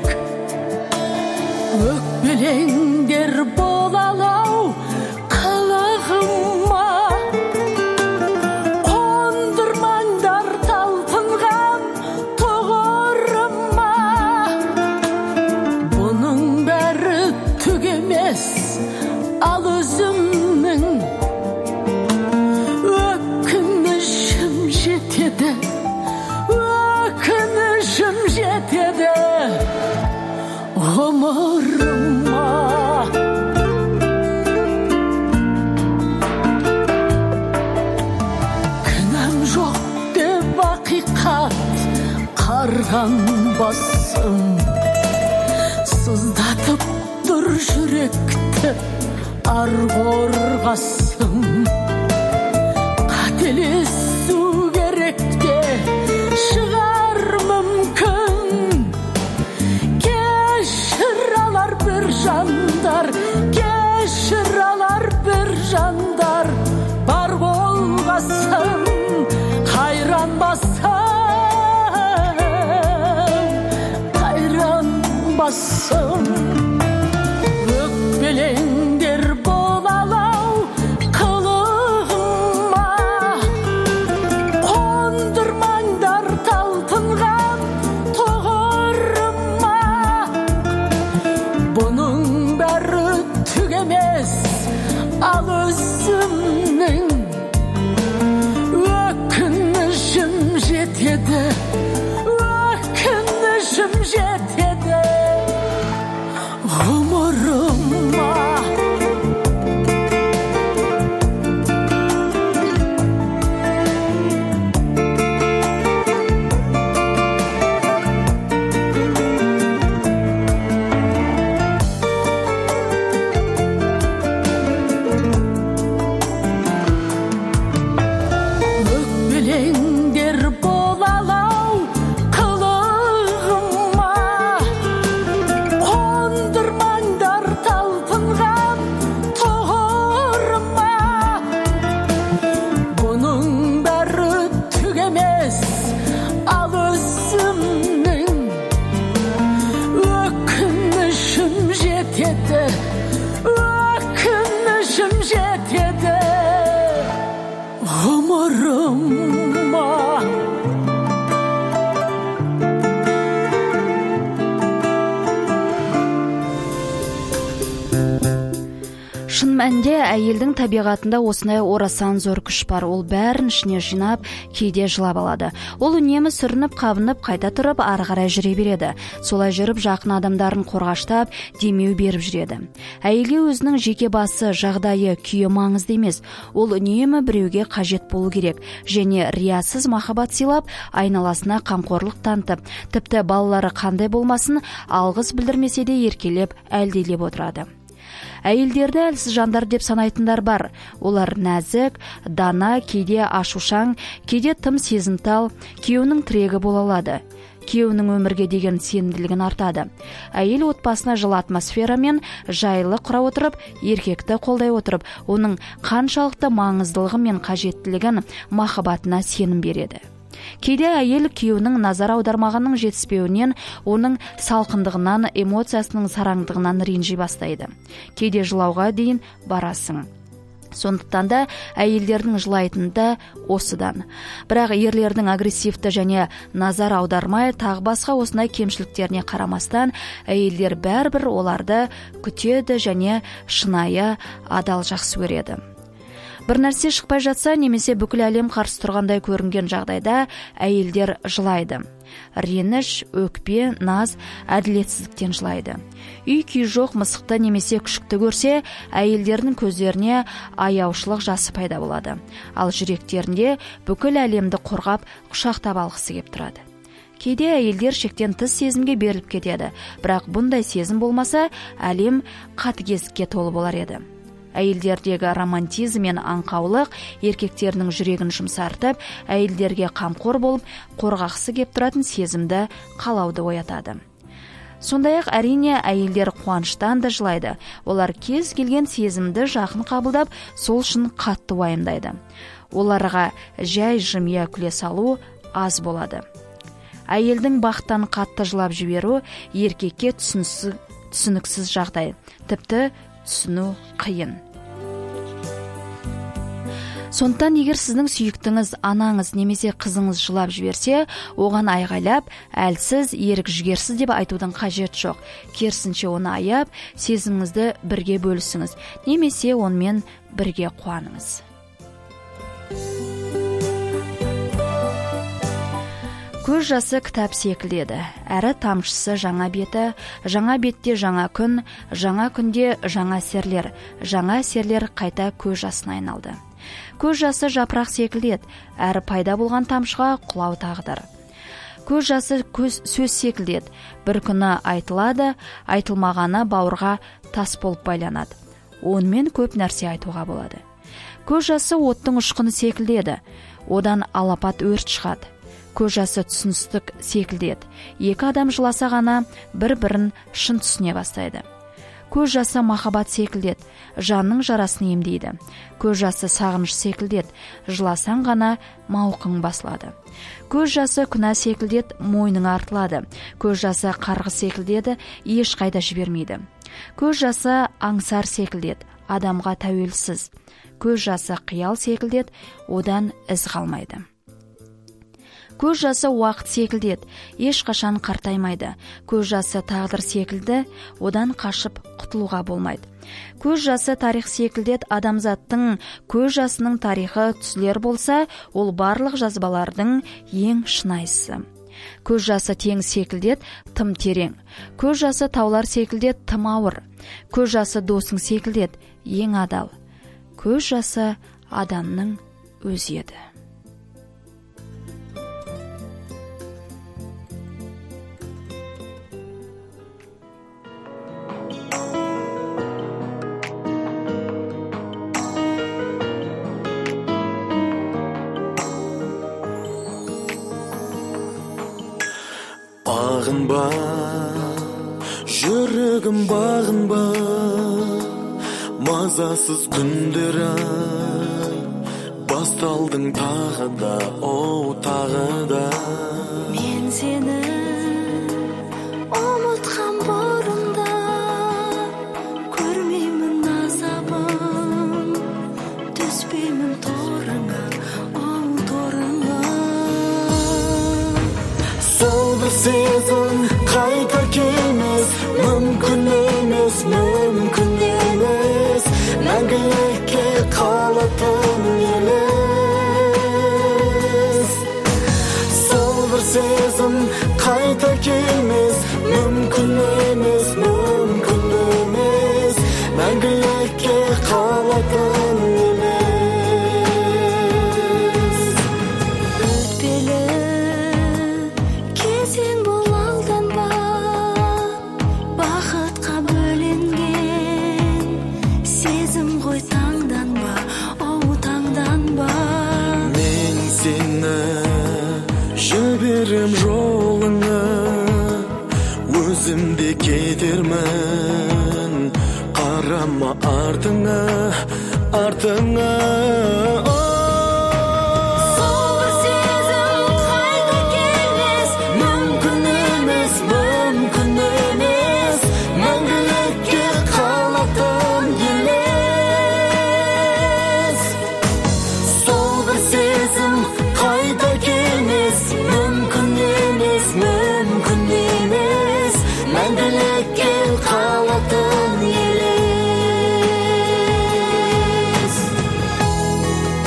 Өкпелеңдер болалау қылығыма, қондырмаңдар талпынған тұғырыма. Бұның бәрі түк емес, ал өзімнің өкінішім жетеді, өкінішім жетеді ғұмырыма. Кінәм жоқ деп ақиқат қарған басым, сыздатып тұр жүректі ар қорғасым. Қателесу керек те шығар мүмкін, кешір алар бір жандар, кешір алар бір жандар. Бар болғасын қайранбасым, қайранбасым. Өкпелеңдер болалау қылығыма, қондырмаңдар талпынған тұғырыма. Бұның бәрі түк емес, ал өзімнің өкінішім жетеді, өкінішім жетеді ғұмырыма. Өкпелеңдер болалау қылығыма, қондырмаңдар талпынған тұғырыма. Бұның бәрі түк емес, ал өзімнің өкінішім жетеді, өкінішім жетеді ғұмырыма. Шын мәнінде әйелдің табиғатында осындай орасан зор күш бар. Ол бәрін ішіне жинап, кейде жылап алады. Ол үнемі сүрініп, қабынып, қайта тұрып, ары қарай жүре береді. Солай жүріп, жақын адамдарын қорғаштап, демеу беріп жүреді. Әйелге өзінің жеке басы, жағдайы, күйі маңызды емес. Ол үнемі біреуге қажет болу керек және риясыз махаббат сыйлап, айналасына қамқорлық танытып, тіпті балалары қандай болмасын, алғыс білдірмесе де еркелеп, әлдилеп отырады. Әйелдерді әлсіз жандар деп санайтындар бар. Олар нәзік, дана, кейде ашушаң, кейде тым сезімтал, күйеуінің тірегі бола алады. Күйеуінің өмірге деген сенімділігін артады. Әйел отбасына жылы атмосферамен жайлы құра отырып, еркекті қолдай отырып, оның қаншалықты маңыздылығы мен қажеттілігін, махаббатына сенім береді. Кейде әйел күйеуінің назар аудармағының жетіспеуінен, оның салқындығынан, эмоциясының сараңдығынан ренжи бастайды. Кейде жылауға дейін барасың. Сондықтан да әйелдердің жылайтыны да осыдан. Бірақ ерлердің агрессивті және назар аудармай, тағы басқа осындай кемшіліктеріне қарамастан, әйелдер бәрібір оларды күтеді және шынайы, адал жақсы көреді. Бір нәрсе шықпай жатса, немесе бүкіл әлем қарсы тұрғандай көрінген жағдайда әйелдер жылайды. Реніш, өкпе, наз, әділетсіздіктен жылайды. Үй күй жоқ мысықты немесе күшікті көрсе, әйелдердің көздеріне аяушылық жасы пайда болады. Ал жүректерінде бүкіл әлемді қорғап, құшақтап алғысы кеп тұрады. Кейде әйелдер шектен тыс сезімге беріліп кетеді, бірақ бұндай сезім болмаса, әлем қатыгездікке толы болар еді. Әйелдердегі романтизм мен аңқаулық еркектерінің жүрегін жұмсартып, әйелдерге қамқор болып, қорғақсы кеп тұратын сезімді, қалауды оятады. Сондай-ақ әрине әйелдер қуаныштан да жылайды. Олар кез келген сезімді жақын қабылдап, сол үшін қатты уайымдайды. Оларға жай жымия күле салу аз болады. Әйелдің бақыттан қатты жылап жіберу еркекке түсініксіз, түсініксіз жағдай, тіпті түсіну қиын. Сондықтан егер сіздің сүйіктіңіз, анаңыз немесе қызыңыз жылап жіберсе, оған айғайлап, әлсіз, ерік жігерсіз деп айтудың қажет жоқ. Керісінше оны аяп, сезіміңізді бірге бөлісіңіз, немесе онымен бірге қуаныңыз. Көз жасы кітап секілдеді, әрі тамшысы жаңа беті, жаңа бетте жаңа күн, жаңа күнде жаңа серлер, жаңа серлер қайта көз жасына айналды. Көз жасы жапырақ секілдеді, әрі пайда болған тамшыға құлау тағдыр. Көз жасы көз сөз секілдеді, бір күні айтылады, айтылмағаны бауырға тас болып байланады. Онымен көп нәрсе айтуға болады. Көз жасы оттың ұшқыны секілдеді, одан алапат өрт шығады. Көз жасы түсіністік секілдеді. Екі адам жыласа ғана бір-бірін шын түсіне бастайды. Көз жасы махаббат секілдеді, жанның жарасын емдейді. Көз жасы сағыныш секілдеді, жыласаң ғана мауқың басылады. Көз жасы күнә секілдеді, мойның артылады. Көз жасы қарғы секілдеді, ешқайда жібермейді. Көз жасы аңсар секілдеді, адамға тәуелсіз. Көз жасы қиял секілдеді, одан із қалмайды. Көз жасы уақыт секілдеді, ешқашан қартаймайды. Көз жасы тағдыр секілді, одан қашып құтылуға болмайды. Көз жасы тарих секілдеді, адамзаттың көз жасының тарихы түзілер болса, ол барлық жазбалардың ең шынайысы. Көз жасы теңіз секілдеді, тым терең. Көз жасы таулар секілдеді, тым ауыр. Көз жасы досың секілдеді, ең адал. Көз жасы адамның өзі еді. Бағынба, жүрегім бағынба, мазасыз күндер ай, басталдың тағы да, оу тағы да. Мен сені ұмытқан бұрында, көрмеймін азабын, түспеймін торыңа, оу торыңа. Сол бір сезім қайта келмес, мүмкін емес, мүмкін емес, мәңгілікке қалатын елес. Сол бір сезім қайта келмес, мүмкін емес, мүмкін емес, мәңгілікке қалатын елес. Өтпелі кезең бол алданба, бақытқа бөленген сезім ғой таңданба, оу таңданба. Мен сені жіберем жолыңа, өзімде кетермін, қарама артыңа, артыңа. Сол бір сезім қайта келмес, Мүмкін емес, мүмкін емес, мәңгілікке қалатын елес. Сол бір сезім қайта келмес, мүмкін емес, мүмкін емес, мәңгілікке қалатын елес.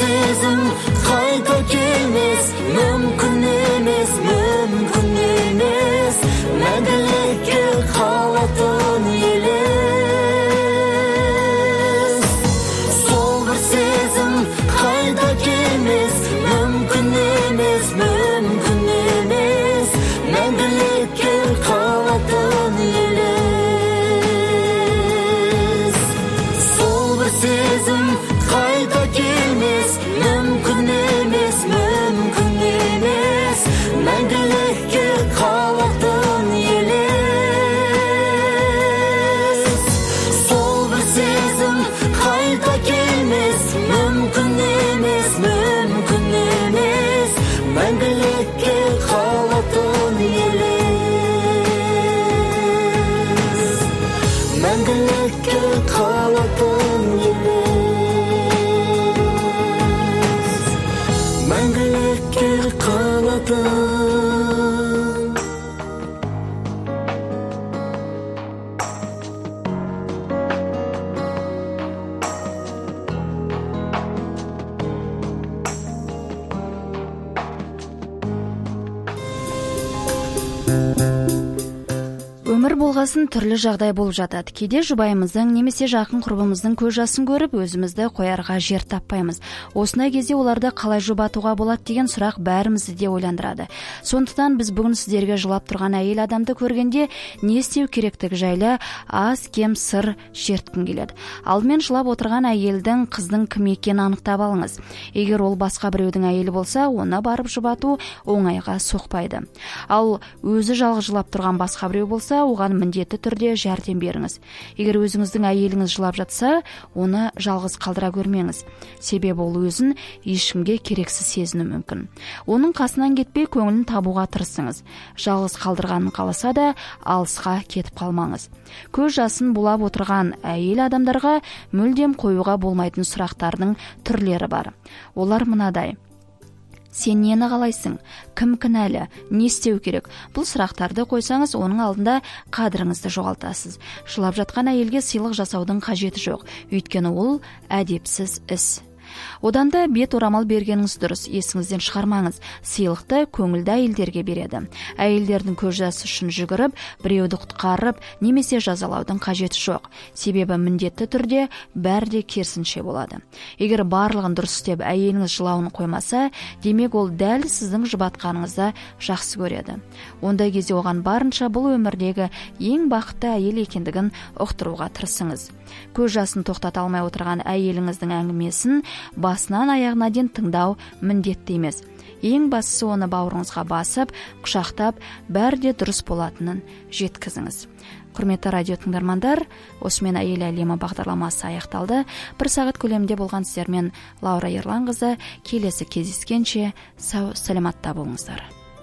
сезім қайта келмес, мүмкін емес, мүмкін емес, мәңгілікке қалатын елес. Сол бір сезім қайта келмес, мүмкін емес, мүмкін емес, мәңгілікке қалатын елес. Сол бір сезім қайта келмес, мүмкін емес, мүмкін емес, мәңгілікке қалатын елес. Сол бір сезім қайта келмес, мүмкін емес, мүмкін емес, мәңгілікке қалатын елес. Мәңгілікке қалатын елес. Мәңгілікке қалатын. Өмір болғасын түрлі жағдай болып жатады. Кейде жұбайымыздың немесе жақын құрбымыздың көз жасын көріп, өзімізді қоярға жер таппаймыз. Осындай кезде оларды қалай жұбатуға болады деген сұрақ бәрімізді де ойландырады. Сондықтан біз бүгін сіздерге жылап тұрған әйел адамды көргенде не істеу керектігі жайлы аз кем сыр шерткім келеді. Алдымен жылап отырған әйелдің қыздың кім екенін анықтап алыңыз. Егер ол басқа біреудің әйелі болса, оны барып жұбату оңайға соқпайды. Ал өзі жалғыз жылап тұрған басқа біреу болса, оған міндетті түрде жәрдем беріңіз. Егер өзіңіздің әйеліңіз жылап жатса, оны жалғыз қалдыра көрмеңіз. Себебі ол өзін ешкімге керексіз сезіну мүмкін. Оның қасынан кетпей көңілін табуға тырысыңыз. Жалғыз қалдырғанын қаласа да, алысқа кетіп қалмаңыз. Көз жасын булап отырған әйел адамдарға мүлдем қоюға болмайтын сұрақтардың түрлері бар. Олар мынадай: сен нені қалайсың? Кім кінәлі? Не істеу керек? Бұл сұрақтарды қойсаңыз, оның алдында қадіріңізді жоғалтасыз. Жылап жатқан әйелге сыйлық жасаудың қажеті жоқ. Өйткені ол әдепсіз іс. Одан да бет орамал бергеніңіз дұрыс. Есіңізден шығармаңыз. Сыйлықты көңілді әйелдерге береді. Әйелдердің көз жасы үшін жүгіріп, біреуді құтқарып, немесе жазалаудың қажеті жоқ. Себебі міндетті түрде бәрі де керісінше болады. Егер барлығын дұрыс істеп, әйеліңіз жылауын қоймаса, демек ол дәл сіздің жұбатқаныңызды жақсы көреді. Ондай кезде оған барынша бұл өмірдегі ең бақытты әйел екендігін ұқтыруға тырысыңыз. Көз жасын тоқтата алмай отырған әйеліңіздің әңгімесін басынан аяғына дейін тыңдау міндетті емес. Ең бастысы оны бауырыңызға басып, құшақтап, бәрі де дұрыс болатынын жеткізіңіз. Құрметті радио тыңдармандар, осымен әйел әлемі бағдарламасы аяқталды. Бір сағат көлемінде болған сіздермен Лаура Ерланқызы. Келесі кездескенше сау саламатта болыңыздар.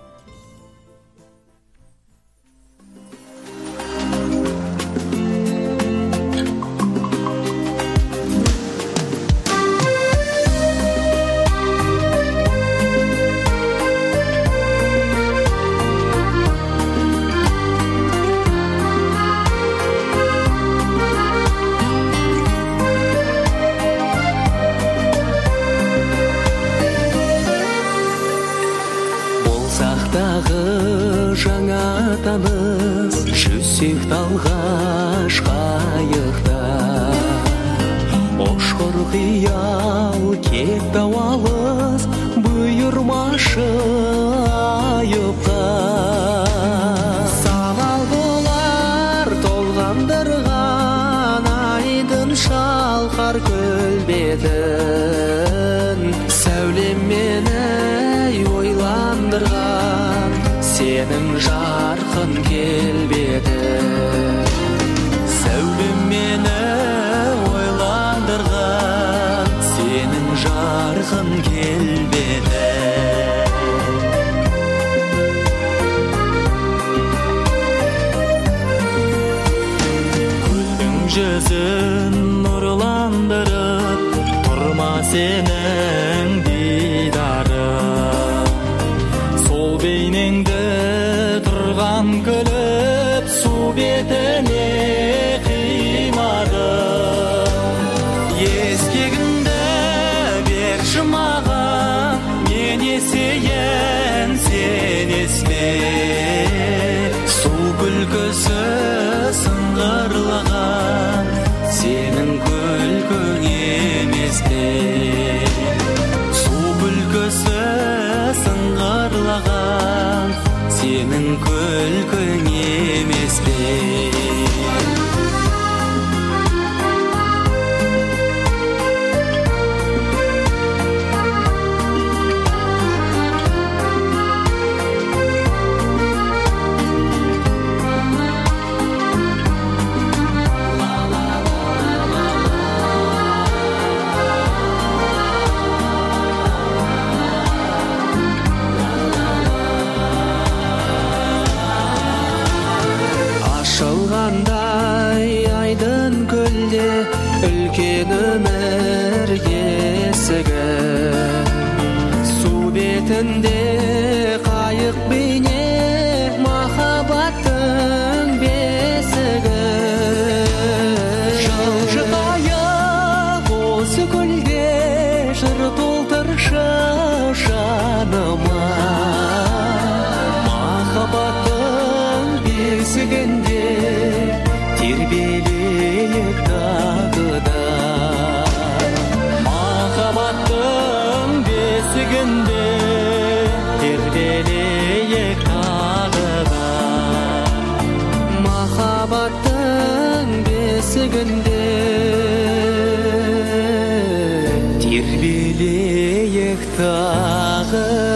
Жаңа таныс жүсек талғаш қайықта, Ошқыр қиял кетті алыс бұйырмашы айыпқа. Санал болар толғандырған айдын шалқар көлбетін, сәулем мені ойландырған сенің жарқын келбеті. Сәулем мені ойландырған сенің жарқын келбеті. Көлдің жүзін нұрландырып тұрма сенің дидарың, сол бейнеңді тұрған күліп су бетіне қимадым. Ескегімді берші маған мен есейін сен есме су күлкісі сыңғырлаған сенің күлкің емес пе су күлкісі сыңғырлаған сенің күлкің емес пе ашылғандай айдын көлде үлкен өмір есігі су бетінде қайық бейне махаббаттың бесігі жылжытайық осы көлде жыр толтыршы жаныма махаббаттың бесігінде тербелейік тағы да махаббаттың бесігінде тербелейік тағы да махаббаттың бесігінде тербелейік тағы